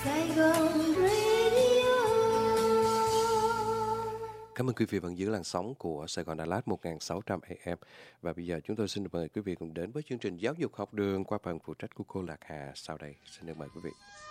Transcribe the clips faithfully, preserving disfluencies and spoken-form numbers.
Sài Gòn Radio. Cảm ơn quý vị vẫn giữ làn sóng của Sài Gòn Đà Lạt một nghìn sáu trăm A M. Và bây giờ chúng tôi xin được mời quý vị cùng đến với chương trình Giáo dục học đường qua phần phụ trách của cô Lạc Hà. Sau đây xin được mời quý vị.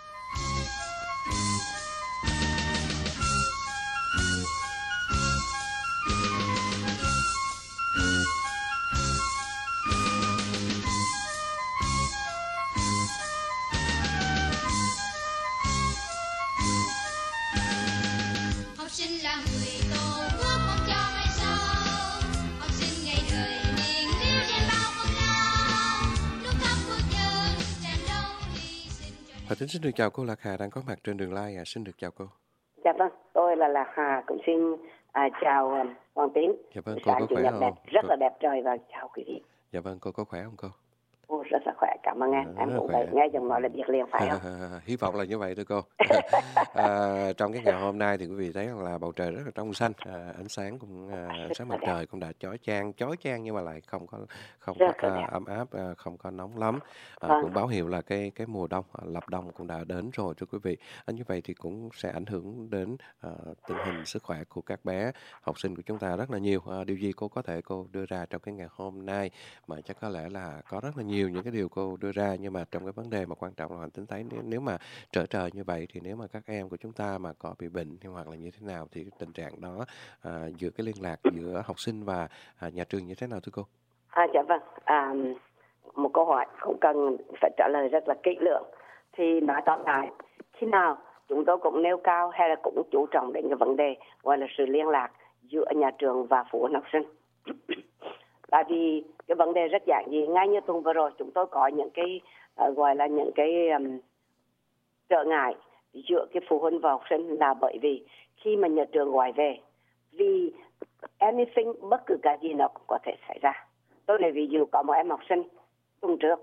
Và tính xin được chào cô Lạc Hà đang có mặt trên đường live. À, xin được chào cô. Dạ vâng, tôi là Lạc Hà, cũng xin à, chào uh, Hoàng Tín. Dạ vâng, cô có khỏe không? Đẹp, rất cô... là đẹp trời và chào quý vị. Dạ vâng, cô có khỏe không cô? Ô, rất là khỏe, cảm ơn em. À, em cũng vậy, nghe giọng nói là biết liền phải không? À, à, à, hy vọng là như vậy thưa cô. à, trong cái ngày hôm nay thì quý vị thấy là bầu trời rất là trong xanh, à, ánh sáng cũng à, ánh sáng mặt trời cũng đã chói chang, chói chang nhưng mà lại không có không rất có à, ấm áp, à, không có nóng lắm. À, vâng. Cũng báo hiệu là cái cái mùa đông, à, lập đông cũng đã đến rồi thưa quý vị. À, như vậy thì cũng sẽ ảnh hưởng đến à, tình hình sức khỏe của các bé học sinh của chúng ta rất là nhiều. À, điều gì cô có thể cô đưa ra trong cái ngày hôm nay mà chắc có lẽ là có rất là nhiều những cái điều cô đưa ra, nhưng mà trong cái vấn đề mà quan trọng là Hoàng Tính thấy nếu, nếu mà trở trời như vậy thì nếu mà các em của chúng ta mà có bị bệnh hoặc là như thế nào thì cái tình trạng đó à, giữa cái liên lạc giữa học sinh và à, nhà trường như thế nào thưa cô? À, dạ vâng, à, một câu hỏi không cần phải trả lời rất là kỹ lưỡng. Thì nói tóm lại, khi nào chúng tôi cũng nêu cao hay là cũng chú trọng đến cái vấn đề gọi là sự liên lạc giữa nhà trường và phụ huynh học sinh. Tại vì cái vấn đề rất giản dị, ngay như tuần vừa rồi chúng tôi có những cái uh, gọi là những cái um, trở ngại giữa cái phụ huynh và học sinh là bởi vì khi mà nhà trường gọi về, vì anything, bất cứ cái gì nó cũng có thể xảy ra. Tôi lấy ví dụ có một em học sinh tuần trước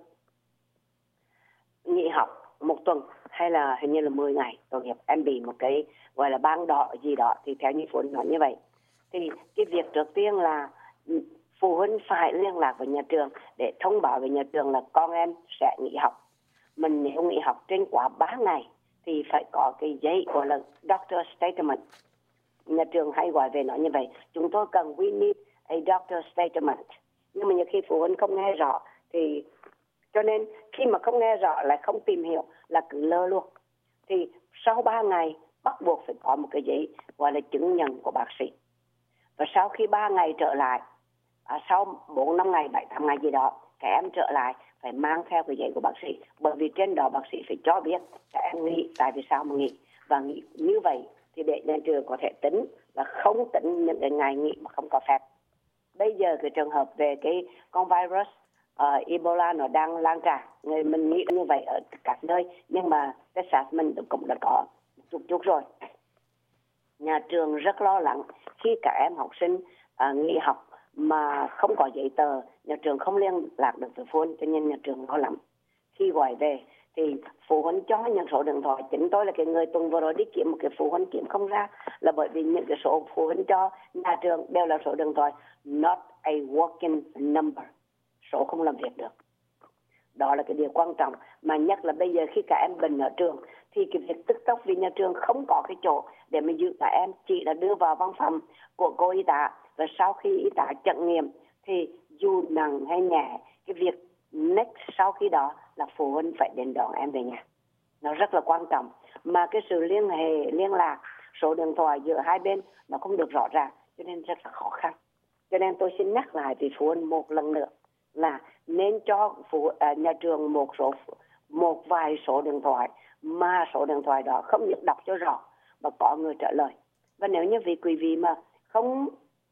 nghỉ học một tuần hay là hình như là mười ngày, tội nghiệp, em bị một cái gọi là ban đỏ gì đó, thì theo như phụ huynh nói như vậy. Thì cái việc trước tiên là phụ huynh phải liên lạc với nhà trường để thông báo với nhà trường là con em sẽ nghỉ học. Mình nếu nghỉ học trên quá ba ngày thì phải có cái giấy gọi là doctor statement. Nhà trường hay gọi về nói như vậy, chúng tôi cần we need a doctor statement. Nhưng mà nhiều khi phụ huynh không nghe rõ, thì cho nên khi mà không nghe rõ lại không tìm hiểu là cứ lơ luôn. Thì sau ba ngày bắt buộc phải có một cái giấy gọi là chứng nhận của bác sĩ. Và sau khi ba ngày trở lại, à, sau bốn năm ngày, bảy tám ngày gì đó, các em trở lại phải mang theo cái giấy của bác sĩ. Bởi vì trên đó bác sĩ phải cho biết các em nghỉ tại vì sao mà nghỉ. Và nghỉ như vậy thì để nhà trường có thể tính là không tính những cái ngày nghỉ mà không có phép. Bây giờ cái trường hợp về cái con virus uh, Ebola nó đang lan tràn, người mình nghĩ như vậy ở các nơi, nhưng mà Texas mình cũng đã có chút chút rồi. Nhà trường rất lo lắng khi các em học sinh uh, nghỉ học mà không có giấy tờ, nhà trường không liên lạc được với phụ huynh, cho nên nhà trường lo lắng. Khi gọi về thì phụ huynh cho những số điện thoại. Chính tôi là cái người tuần vừa rồi đi kiếm một cái phụ huynh kiếm không ra, là bởi vì những cái số phụ huynh cho nhà trường đều là số điện thoại not a working number, số không làm việc được. Đó là cái điều quan trọng, mà nhất là bây giờ khi các em bệnh ở trường thì cái việc tức tốc vì nhà trường không có cái chỗ để mà giữ các em, chỉ là đưa vào văn phòng của cô y tá, và sau khi y tá chẩn nghiệm thì dù nặng hay nhẹ, cái việc next sau khi đó là phụ huynh phải đến đón em về nhà. Nó rất là quan trọng, mà cái sự liên hệ liên lạc số điện thoại giữa hai bên nó không được rõ ràng, cho nên rất là khó khăn. Cho nên tôi xin nhắc lại với phụ huynh một lần nữa là nên cho phụ à, nhà trường một số một vài số điện thoại, mà số điện thoại đó không được đọc cho rõ mà có người trả lời. Và nếu như vì quý vị mà không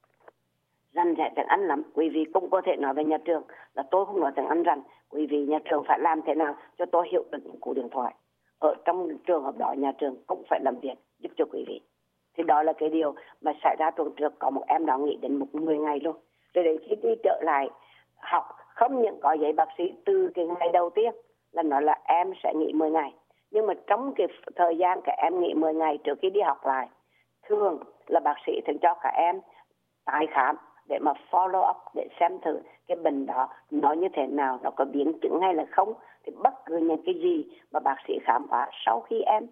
rành rẽ tiếng Anh lắm, quý vị cũng có thể nói với nhà trường là tôi không nói tiếng Anh rành, quý vị nhà trường phải làm thế nào cho tôi hiểu được những cú điện thoại. Ở trong trường hợp đó nhà trường cũng phải làm việc giúp cho quý vị. Thì đó là cái điều mà xảy ra tuần trước, có một em đó nghỉ đến một mười ngày luôn. Rồi đến khi đi trở lại học, không những có giấy bác sĩ từ cái ngày đầu tiên là nói là em sẽ nghỉ mười ngày, nhưng mà trong cái thời gian các em nghỉ mười ngày trước khi đi học lại, thường là bác sĩ thường cho các em tái khám để mà follow up, để xem thử cái bệnh đó nó như thế nào, nó có biến chứng hay là không. Thì bất cứ những cái gì mà bác sĩ khám phá sau khi em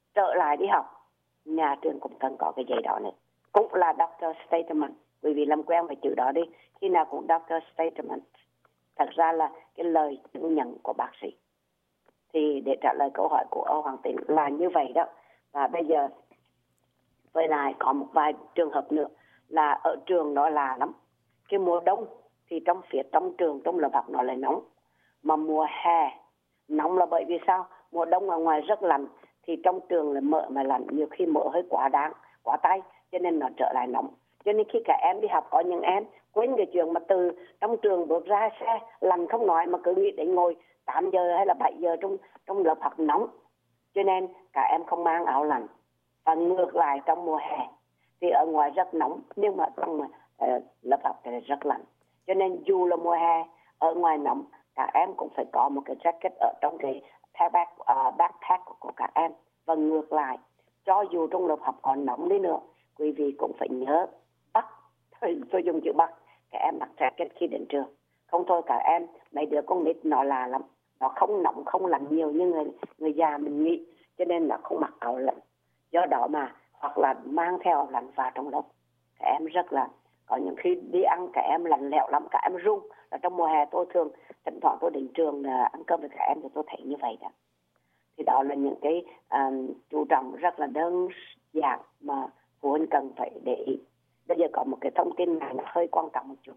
trở lại đi học, nhà trường cũng cần có cái giấy đó nữa, cũng là doctor statement. Quý vị làm quen với chữ đó đi, khi nào cũng doctor statement. Thật ra là cái lời chứng nhận của bác sĩ. Thì để trả lời câu hỏi của Âu Hoàng Tín là như vậy đó. Và bây giờ với lại có một vài trường hợp nữa là ở trường đó là lắm. Cái mùa đông thì trong phía trong trường, trong lớp học nó lại nóng. Mà mùa hè nóng là bởi vì sao? Mùa đông ở ngoài rất lạnh, thì trong trường là mở mà lạnh, nhiều khi mở hơi quá đáng, quá tay, cho nên nó trở lại nóng. Cho nên khi cả em đi học, có những em quên cái chuyện mà từ trong trường bước ra xe lạnh không nói, mà cứ nghĩ đến ngồi tám giờ hay là bảy giờ trong trong lớp học nóng, cho nên cả em không mang áo lạnh. Và ngược lại trong mùa hè thì ở ngoài rất nóng, nhưng mà trong uh, lớp học thì rất lạnh. Cho nên dù là mùa hè ở ngoài nóng, cả em cũng phải có một cái jacket ở trong cái backpack, uh, backpack của, của các em. Và ngược lại, cho dù trong lớp học còn nóng đi nữa, quý vị cũng phải nhớ bắt, tôi, tôi dùng chữ bắt, các em mặc jacket khi đến trường. Không thôi cả em, mấy đứa con nít nó là lắm, nó không nóng không lạnh nhiều như người, người già mình nghĩ, cho nên nó không mặc áo lạnh. Do đó mà hoặc là mang theo áo lạnh vào trong lớp. Các em rất là, có những khi đi ăn các em lạnh lẽo lắm, các em run. Là trong mùa hè tôi thường thỉnh thoảng tôi đến trường ăn cơm với các em thì tôi thấy như vậy đó. Thì đó là những cái uh, chú trọng rất là đơn giản mà phụ huynh cần phải để ý. Bây giờ có một cái thông tin này nó hơi quan trọng một chút.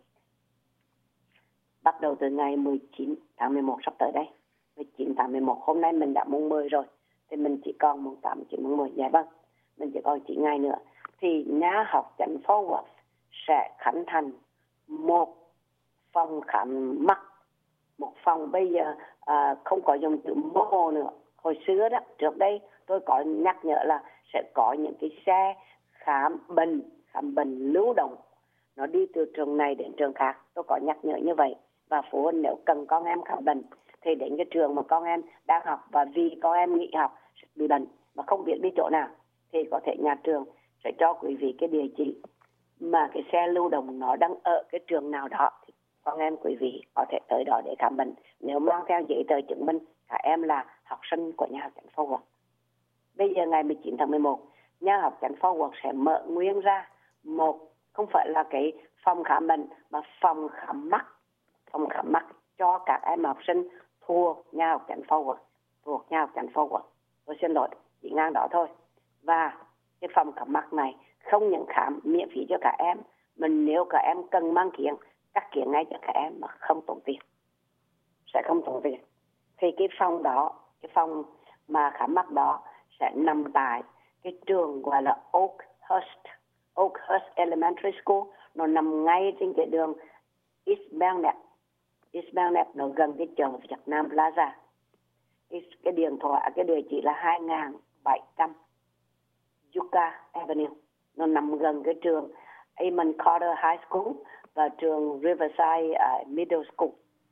Bắt đầu từ ngày mười chín tháng mười một sắp tới đây, mười chín tháng mười một, hôm nay mình đã mùng mười rồi, thì mình chỉ còn mùng tám, chín, mùng mười, dạ vâng, mình chỉ còn chín ngày nữa. Thì nhà học Chánh Forward sẽ khánh thành một phòng khám mắt, một phòng bây giờ à, không có dùng chữ mô nữa. Hồi xưa đó, trước đây tôi có nhắc nhở là sẽ có những cái xe khám bệnh, khám bệnh lưu động, nó đi từ trường này đến trường khác. Tôi có nhắc nhở như vậy. Và phụ huynh nếu cần con em khám bệnh thì đến cái trường mà con em đang học, và vì con em nghỉ học bị bệnh mà không biết đi chỗ nào, thì có thể nhà trường sẽ cho quý vị cái địa chỉ mà cái xe lưu động nó đang ở cái trường nào đó, thì con em quý vị có thể tới đó để khám bệnh nếu mang theo giấy tờ chứng minh các em là học sinh của nhà học Chánh Forward. Bây giờ ngày mười chín tháng mười một, nhà học Chánh Forward sẽ mở nguyên ra một, không phải là cái phòng khám bệnh mà phòng khám mắt, phòng khám mắt cho các em học sinh thuộc nhà học Chánh Forward, thuộc nhà học Chánh Forward. Tôi xin lỗi, chỉ ngang đó thôi. Và cái phòng khám mắt này không những khám miễn phí cho các em, mình nếu các em cần mang kiện, cắt kiện ngay cho các em mà không tốn tiền, sẽ không tốn tiền. Thì cái phòng đó, cái phòng mà khám mắt đó sẽ nằm tại cái trường gọi là Oakhurst, Oakhurst Elementary School. Nó nằm ngay trên cái đường East Belknap. East Belknap nó gần cái chợ Việt Nam Plaza. Cái, cái điện thoại, cái địa chỉ là hai nghìn bảy trăm Yucca Avenue. Nó nằm gần cái trường Amon Carter High School và trường Riverside uh, Middle School.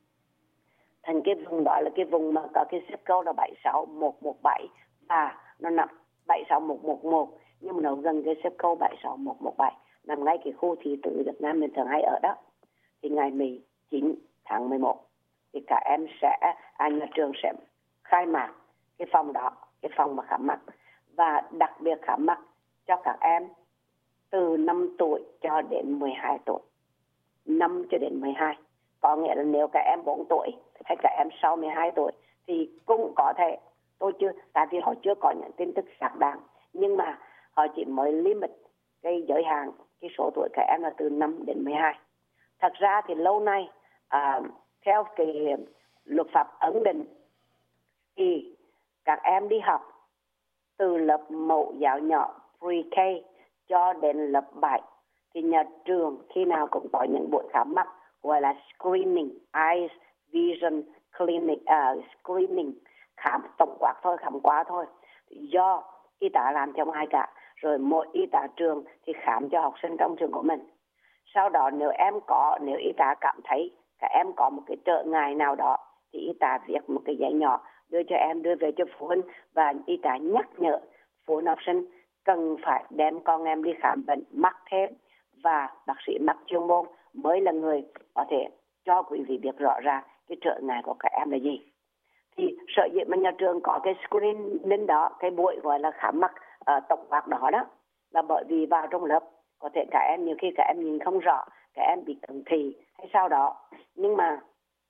Thành cái vùng đó là cái vùng mà có cái zip code là bảy sáu một một bảy, và nó nằm bảy sáu một một một, nhưng mà nó gần cái zip code bảy sáu một một bảy, nằm ngay cái khu thị trấn Việt Nam mình thường hay ở đó. Thì ngày mười chín tháng mười một thì các em sẽ, à, nhà trường sẽ khai mạc cái phòng đó, cái phòng mà khám mắt, và đặc biệt khám mắt cho các em từ năm tuổi cho đến mười hai tuổi. năm cho đến mười hai. Có nghĩa là nếu các em bốn tuổi hay các em sau mười hai tuổi thì cũng có thể, tôi chưa, tại vì họ chưa có những tin tức xác đáng, nhưng mà họ chỉ mới limit cái giới hạn cái số tuổi các em là từ năm đến mười hai. Thật ra thì lâu nay à, theo cái luật pháp ấn định thì các em đi học từ lớp mẫu giáo nhỏ pre-K cho đến lớp bảy thì nhà trường khi nào cũng có những buổi khám mắt gọi là screening, eyes vision clinic, uh, screening, khám tổng quát thôi, khám quá thôi, do y tá làm cho ai cả, rồi mỗi y tá trường thì khám cho học sinh trong trường của mình. Sau đó nếu em có, nếu y tá cảm thấy các em có một cái trở ngại nào đó thì y tá viết một cái giấy nhỏ đưa cho em, đưa về cho phụ huynh, và y tá nhắc nhở phụ huynh học sinh cần phải đem con em đi khám bệnh mắt thêm, và bác sĩ mắt chuyên môn mới là người có thể cho quý vị biết rõ ra cái trở ngại của các em là gì. Thì sở dĩ mà nhà trường có cái screening đó, cái buổi gọi là khám mắt uh, tổng quát đó đó, là bởi vì vào trong lớp có thể các em nhiều khi các em nhìn không rõ, các em bị cận thị hay sao đó, nhưng mà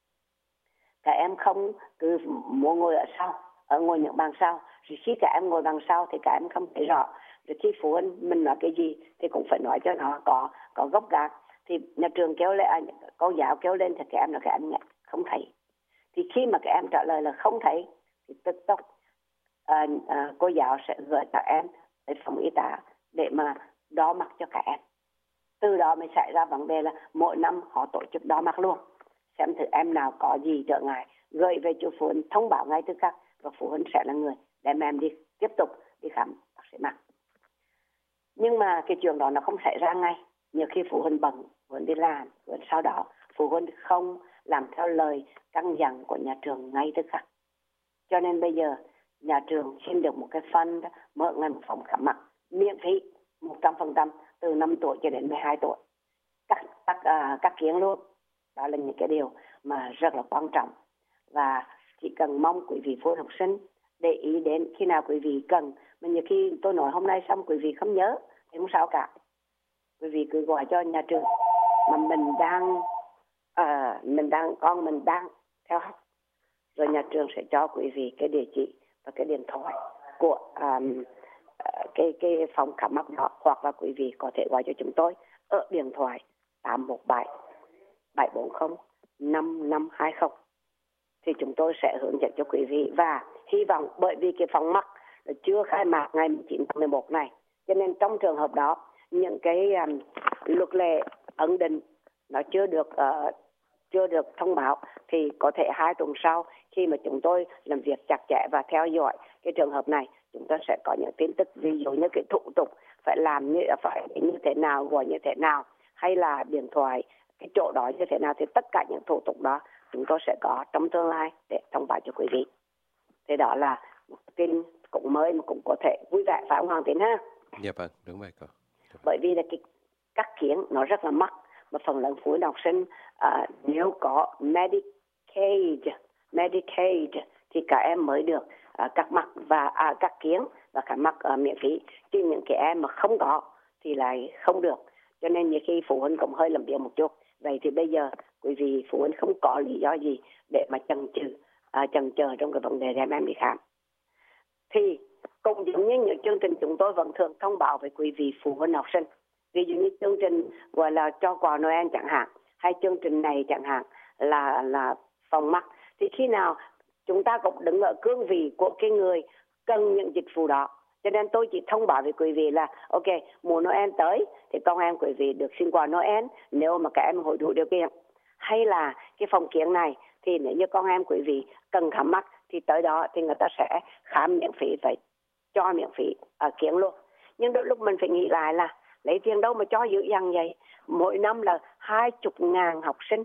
các em không cứ muốn ngồi ở sau, ở ngồi những bàn sau. Rồi khi các em ngồi bàn sau thì các em không thấy rõ. Rồi khi phụ huynh mình nói cái gì thì cũng phải nói cho nó có có gốc gác. Thì nhà trường kéo lên, cô giáo kéo lên thì các em là các em không thấy. Thì khi mà các em trả lời là không thấy thì tức tốc à, à, cô giáo sẽ gửi các em đến phòng y tá để mà đo mắt cho các em. Từ đó mới xảy ra vấn đề là mỗi năm họ tổ chức đo mắt luôn, xem thử em nào có gì trở ngại, gửi về cho phụ huynh thông báo ngay tức khắc, và phụ huynh sẽ là người đem em đi tiếp tục đi khám bác sĩ mắt. Nhưng mà cái chuyện đó nó không xảy ra ngay. Nhiều khi phụ huynh bận, phụ huynh đi làm, phụ huynh sau đó phụ huynh không làm theo lời căn dặn của nhà trường ngay tức khắc. Cho nên bây giờ nhà trường xin được một cái fund mở ngay một phòng khám mắt miễn phí một trăm phần trăm từ năm tuổi cho đến mười hai tuổi, cắt cắt à, cắt kiến luôn. Đó là những cái điều mà rất là quan trọng, và chỉ cần mong quý vị phụ huynh học sinh để ý đến khi nào quý vị cần. Mà nhiều khi tôi nói hôm nay xong quý vị không nhớ thì không sao cả, quý vị cứ gọi cho nhà trường mà mình đang à, mình đang con mình đang theo học, rồi nhà trường sẽ cho quý vị cái địa chỉ và cái điện thoại của um, cái cái phòng khám mắt đó, hoặc là quý vị có thể gọi cho chúng tôi ở điện thoại tám một bảy bảy bốn không năm năm hai không, thì chúng tôi sẽ hướng dẫn cho quý vị. Và hy vọng bởi vì cái phòng mắt chưa khai mạc ngày mười chín tháng mười một này, cho nên trong trường hợp đó những cái um, luật lệ ấn định nó chưa được uh, chưa được thông báo, thì có thể hai tuần sau khi mà chúng tôi làm việc chặt chẽ và theo dõi cái trường hợp này, chúng ta sẽ có những tin tức, ví dụ như cái thủ tục phải làm như phải như thế nào, gọi như thế nào, hay là điện thoại cái chỗ đó như thế nào, thì tất cả những thủ tục đó chúng tôi sẽ có trong tương lai để thông báo cho quý vị. Thế đó là một tin cũng mới mà cũng có thể vui vẻ, phải không Hoàng Tín ha? Dạ vâng, đúng vậy cô. Bởi vì là cái cắt kiến nó rất là mắc, mà phần lớn phụ huynh học sinh uh, nếu có Medicaid, Medicaid thì các em mới được uh, cắt mắt và uh, cắt kiến và cắt mắt uh, miễn phí, chứ những cái em mà không có thì lại không được. Cho nên nhiều khi phụ huynh cũng hơi làm việc một chút. Vậy thì bây giờ quý vị phụ huynh không có lý do gì để mà chần chừ uh, chần chờ trong cái vấn đề đem em đi khám. Thì cũng giống như những chương trình chúng tôi vẫn thường thông báo với quý vị phụ huynh học sinh. Ví dụ như chương trình gọi là cho quà Noel chẳng hạn, hay chương trình này chẳng hạn là là phòng mắt, thì khi nào chúng ta cũng đứng ở cương vị của cái người cần những dịch vụ đó. Cho nên tôi chỉ thông báo với quý vị là ok, mùa Noel tới thì con em quý vị được xin quà Noel nếu mà các em hội đủ điều kiện. Hay là cái phòng kiến này thì nếu như con em quý vị cần khám mắt thì tới đó thì người ta sẽ khám miễn phí, phải cho miễn phí ở kiến luôn. Nhưng đôi lúc mình phải nghĩ lại là lấy tiền đâu mà cho dữ dằn vậy. Mỗi năm là hai chục ngàn học sinh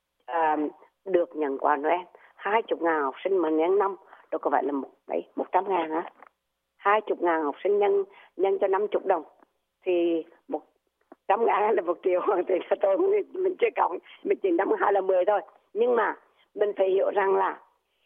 uh, được nhận quà Noel. Hai chục ngàn học sinh mà nhân năm, đâu có phải là một, đấy, một trăm ngàn hả? Hai chục ngàn học sinh nhân nhân cho năm chục đồng. Thì một trăm ngàn là một triệu. Thì tôi mình chưa cộng, mình chỉ năm hai là mười thôi. Nhưng mà mình phải hiểu rằng là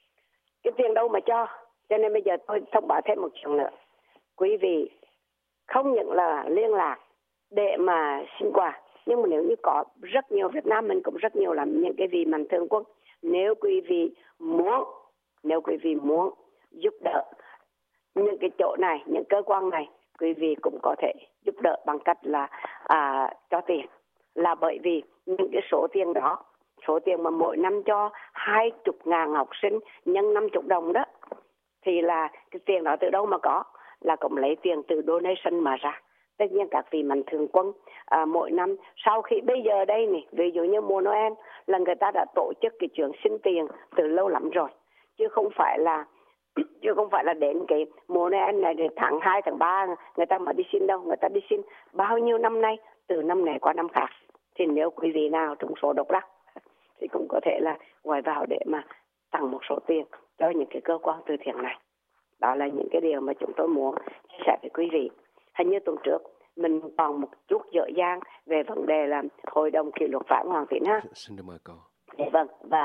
cái tiền đâu mà cho. Cho nên bây giờ tôi thông báo thêm một chuyện nữa. Quý vị không những là liên lạc để mà xin quà, nhưng mà nếu như có rất nhiều, Việt Nam mình cũng rất nhiều làm những cái vị mạnh thường quân. Nếu quý vị muốn, nếu quý vị muốn giúp đỡ những cái chỗ này, những cơ quan này, quý vị cũng có thể giúp đỡ bằng cách là à, cho tiền. Là bởi vì những cái số tiền đó, số tiền mà mỗi năm cho hai chục ngàn học sinh nhân năm chục đồng đó, thì là cái tiền đó từ đâu mà có? Là cũng lấy tiền từ donation mà ra. Tất nhiên các vị mạnh thường quân à, mỗi năm sau khi bây giờ đây này, ví dụ như mùa Noel là người ta đã tổ chức cái chuyện xin tiền từ lâu lắm rồi, chứ không phải là chứ không phải là đến cái mùa Noel này để tháng hai, tháng ba người ta mà đi xin đâu. Người ta đi xin bao nhiêu năm nay, từ năm này qua năm khác. Thì nếu quý vị nào trúng số độc đắc thì cũng có thể là gọi vào để mà tặng một số tiền cho những cái cơ quan từ thiện này. Đó là những cái điều mà chúng tôi muốn chia sẻ với quý vị. Hình như tuần trước mình còn một chút dở dang về vấn đề là hội đồng kỷ luật Phạm Hoàng Tín ha. Xin được mời cô. Dạ vâng, và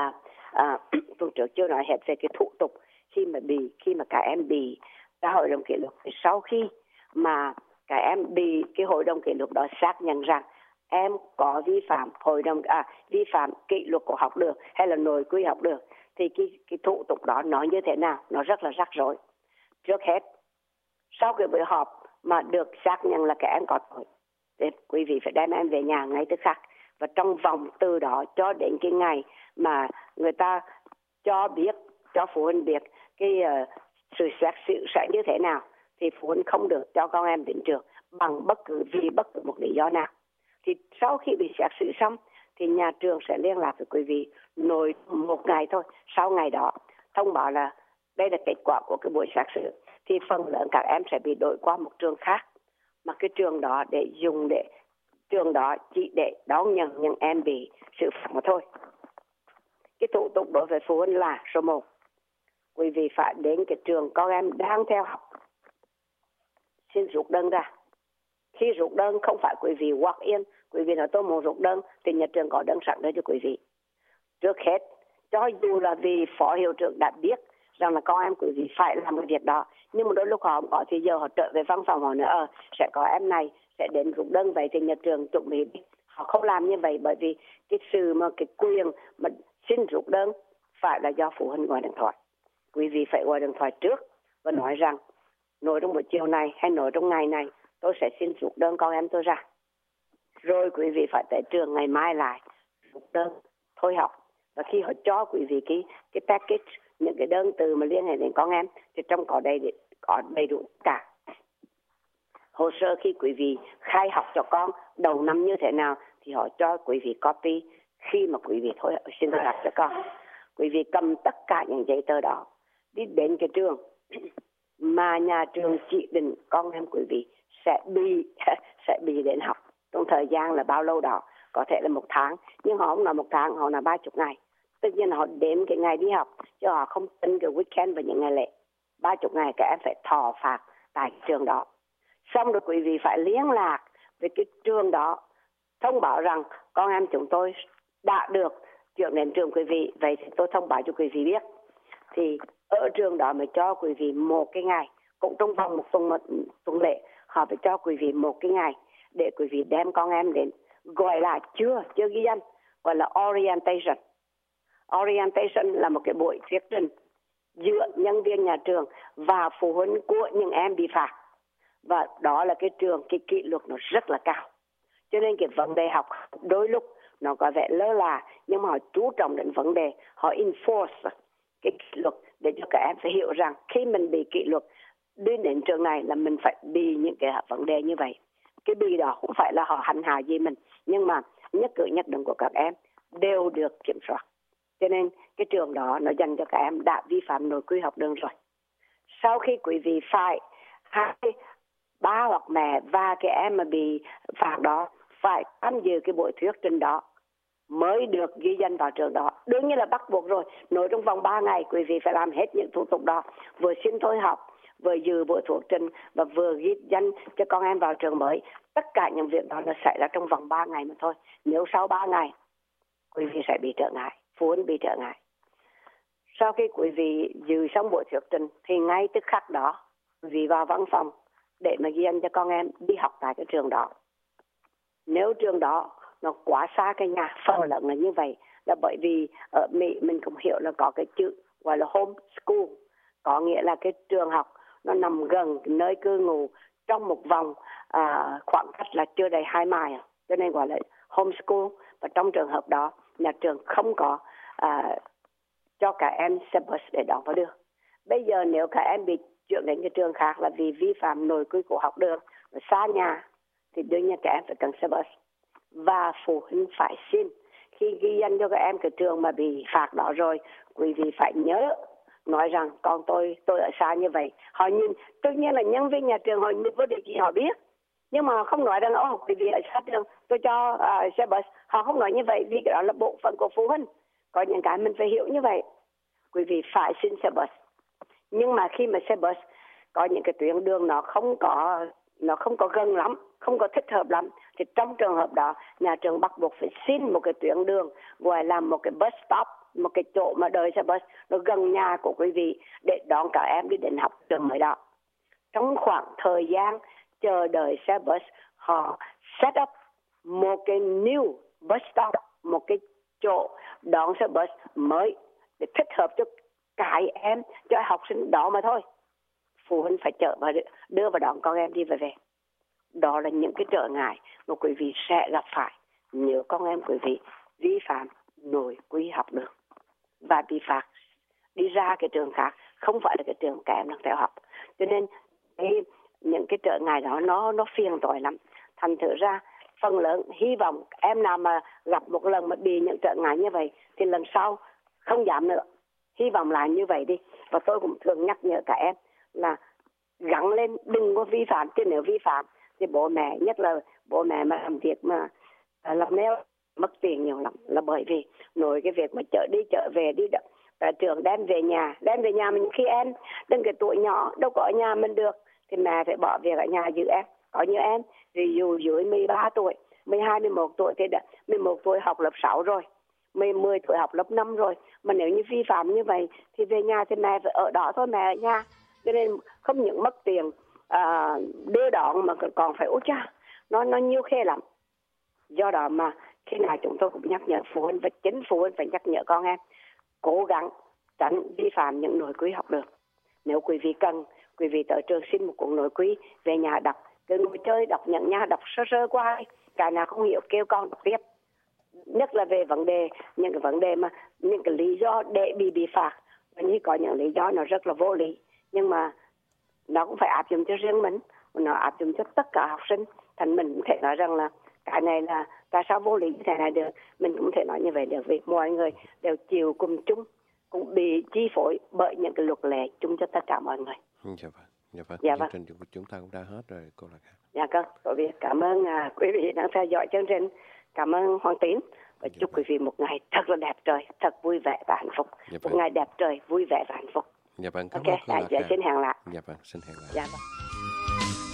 à, tuần trước chưa nói hết về cái thủ tục khi mà bị khi mà các em bị ra hội đồng kỷ luật. Sau khi mà các em bị cái hội đồng kỷ luật đó xác nhận rằng em có vi phạm hội đồng à vi phạm kỷ luật của học đường hay là nội quy học đường, thì cái cái thủ tục đó nó như thế nào? Nó rất là rắc rối. Trước hết, sau cái buổi họp mà được xác nhận là các em có tội, thì quý vị phải đem em về nhà ngay tức khắc, và trong vòng từ đó cho đến cái ngày mà người ta cho biết, cho phụ huynh biết cái uh, sự xét xử sẽ như thế nào, thì phụ huynh không được cho con em đến trường bằng bất cứ vì bất cứ một lý do nào. Thì sau khi bị xét xử xong thì nhà trường sẽ liên lạc với quý vị nội một ngày thôi, sau ngày đó thông báo là đây là kết quả của cái buổi xét xử, thì phần lớn các em sẽ bị đổi qua một trường khác, mà cái trường đó để dùng để trường đó chỉ để đón nhận những em bị xử phạt mà thôi. Cái thủ tục đối với phụ huynh là số một, quý vị phải đến cái trường con em đang theo học, xin rút đơn ra. Khi rút đơn không phải quý vị walk in, quý vị nói tôi muốn rút đơn thì nhà trường có đơn sẵn đây cho quý vị. Trước hết, cho dù là vì phó hiệu trưởng đã biết rằng là con em quý vị phải làm cái việc đó, nhưng mà đôi lúc họ không có thì giờ họ trở về văn phòng họ nữa ờ, sẽ có em này sẽ đến rút đơn, vậy thì nhà trường chuẩn bị họ không làm như vậy, bởi vì cái sự mà cái quyền mà xin rút đơn phải là do phụ huynh gọi điện thoại. Quý vị phải gọi điện thoại trước và nói rằng nội trong buổi chiều này hay nội trong ngày này tôi sẽ xin rút đơn con em tôi ra. Rồi quý vị phải tới trường ngày mai lại rút đơn thôi học. Và khi họ cho quý vị cái cái package, những cái đơn từ mà liên hệ đến con em, thì trong có đầy có đầy đủ cả hồ sơ. Khi quý vị khai học cho con đầu năm như thế nào thì họ cho quý vị copy khi mà quý vị thôi xin thôi học cho con. Quý vị cầm tất cả những giấy tờ đó đi đến cái trường mà nhà trường chỉ định con em quý vị sẽ bị sẽ bị đến học trong thời gian là bao lâu đó, có thể là một tháng, nhưng họ không là một tháng, họ là ba chục ngày. Tất nhiên họ đếm cái ngày đi học chứ họ không tính cái weekend và những ngày lễ. Ba chục ngày các em phải thọ phạt tại trường đó. Xong rồi quý vị phải liên lạc với cái trường đó, thông báo rằng con em chúng tôi đã được chuyển đến trường quý vị, vậy thì tôi thông báo cho quý vị biết. Thì ở trường đó mới cho quý vị một cái ngày, cũng trong vòng một tuần, một tuần lễ họ phải cho quý vị một cái ngày để quý vị đem con em đến, gọi là chưa chưa ghi danh, gọi là orientation. Orientation là một cái buổi thuyết trình giữa nhân viên nhà trường và phụ huynh của những em bị phạt, và đó là cái trường cái kỷ luật nó rất là cao, cho nên cái vấn đề học đôi lúc nó có vẻ lơ là, nhưng mà họ chú trọng đến vấn đề, họ enforce cái kỷ luật để cho các em phải hiểu rằng khi mình bị kỷ luật đi đến trường này là mình phải bị những cái vấn đề như vậy. Cái bị đó không phải là họ hành hạ gì mình, nhưng mà nhất cử nhất động của các em đều được kiểm soát. Cho nên cái trường đó nó dành cho các em đã vi phạm nội quy học đường rồi. Sau khi quý vị phải hai ba hoặc mẹ và cái em mà bị phạt đó phải tham dự cái buổi thuyết trình đó mới được ghi danh vào trường đó. Đương nhiên là bắt buộc rồi. Nội trong vòng ba ngày quý vị phải làm hết những thủ tục đó, vừa xin thôi học, vừa dự buổi thuyết trình và vừa ghi danh cho con em vào trường mới. Tất cả những việc đó nó xảy ra trong vòng ba ngày mà thôi. Nếu sau ba ngày quý vị sẽ bị trở ngại, phụ huynh bị trở ngại. Sau khi quý vị dự xong buổi thuyết trình thì ngay tức khắc đó quý vị vào văn phòng để mà ghi danh cho con em đi học tại cái trường đó. Nếu trường đó nó quá xa cái nhà, phần lớn là như vậy, là bởi vì ở Mỹ mình cũng hiểu là có cái chữ gọi là home school, có nghĩa là cái trường học nó nằm gần nơi cư ngụ trong một vòng à, khoảng cách là chưa đầy hai mile, cho nên gọi là home school. Và trong trường hợp đó nhà trường không có à, cho cả em xe bus để đón vào đưa. Bây giờ nếu các em bị chuyển đến cái trường khác là vì vi phạm nội quy của học đường xa nhà thì đương nhiên các em phải cần xe bus, và phụ huynh phải xin. Khi ghi danh cho các em cái trường mà bị phạt đó rồi, quý vị phải nhớ nói rằng con tôi tôi ở xa như vậy. Họ nhìn, tất nhiên là nhân viên nhà trường họ nhìn vô địa chỉ họ biết, nhưng mà họ không nói rằng ô quý vị ở xa trường tôi cho uh, xe bus. Họ không nói như vậy vì cái đó là bộ phận của phụ huynh. Có những cái mình phải hiểu như vậy. Quý vị phải xin xe bus, nhưng mà khi mà xe bus có những cái tuyến đường nó không có nó không có gần lắm, không có thích hợp lắm, thì trong trường hợp đó nhà trường bắt buộc phải xin một cái tuyến đường gọi là một cái bus stop một cái chỗ mà đời xe bus nó gần nhà của quý vị để đón các em đi đến học trường mới đó. Trong khoảng thời gian chờ đợi xe bus, họ set up một cái new bus stop, một cái chỗ đón xe bus mới để thích hợp cho các em, cho học sinh đó mà thôi. Phụ huynh phải chở và đưa và đón con em đi về về. Đó là những cái trở ngại mà quý vị sẽ gặp phải nếu con em quý vị vi phạm nội quy học đường và bị phạt đi ra cái trường khác, không phải là cái trường các em đang theo học. Cho nên cái, những cái trở ngại đó nó nó phiền toái lắm. Thành thử ra phần lớn hy vọng em nào mà gặp một lần mà bị những trở ngại như vậy thì lần sau không dám nữa. Hy vọng là như vậy đi. Và tôi cũng thường nhắc nhở các em là gắng lên, đừng có vi phạm. Chứ nếu vi phạm thì bố mẹ, nhất là bố mẹ mà làm việc mà làm nail mất tiền nhiều lắm, là bởi vì nội cái việc mà chở đi chở về đi đ- tại trường đem về nhà đem về nhà mình khi em đừng cái tuổi nhỏ đâu có ở nhà mình được thì mẹ phải bỏ việc ở nhà giữ em. Có như em ví dụ dưới mười ba tuổi, mười hai, mười một tuổi thì đã, mười một tuổi học lớp sáu rồi, mười, mười tuổi học lớp năm rồi, mà nếu như vi phạm như vậy thì về nhà thì mẹ phải ở đó thôi, mẹ ở nhà. Cho nên không những mất tiền à, đưa đón mà còn phải út cha, nó nó nhiều khê lắm. Do đó mà khi nào chúng tôi cũng nhắc nhở phụ huynh và chính phụ huynh phải nhắc nhở con em cố gắng tránh vi phạm những nội quy học đường. Nếu quý vị cần, quý vị tới trường xin một cuốn nội quy về nhà đọc, cứ ngồi chơi đọc nhận nha, đọc sơ sơ qua, cái nào không hiểu kêu con đọc tiếp. Nhất là về vấn đề những cái vấn đề mà những cái lý do để bị bị phạt, và như có những lý do nó rất là vô lý, nhưng mà nó cũng phải áp dụng cho riêng mình, nó áp dụng cho tất cả học sinh. Thành mình cũng thể nói rằng là cái này là tại sao vô lý như thế này được, mình cũng thể nói như vậy được, vì mọi người đều chịu cùng chung, cũng bị chi phối bởi những cái luật lệ chung cho tất cả mọi người. Dạ vâng, dạ vâng. Dạ Chương vâng. trình của chúng ta cũng đã hết rồi cô Lạc Hà. Dạ vâng, tôi biết. Cảm ơn à, quý vị đang theo dõi chương trình. Cảm ơn Hoàng Tín và Dạ chúc vâng. quý vị một ngày thật là đẹp trời, thật vui vẻ và hạnh phúc. Dạ Một vâng. ngày đẹp trời, vui vẻ và hạnh phúc. Dạ vâng, cảm Ok, ơn cô à, Lạc dạ, Hà. xin hẹn lại. Dạ vâng, xin hẹn lại. Dạ vâng.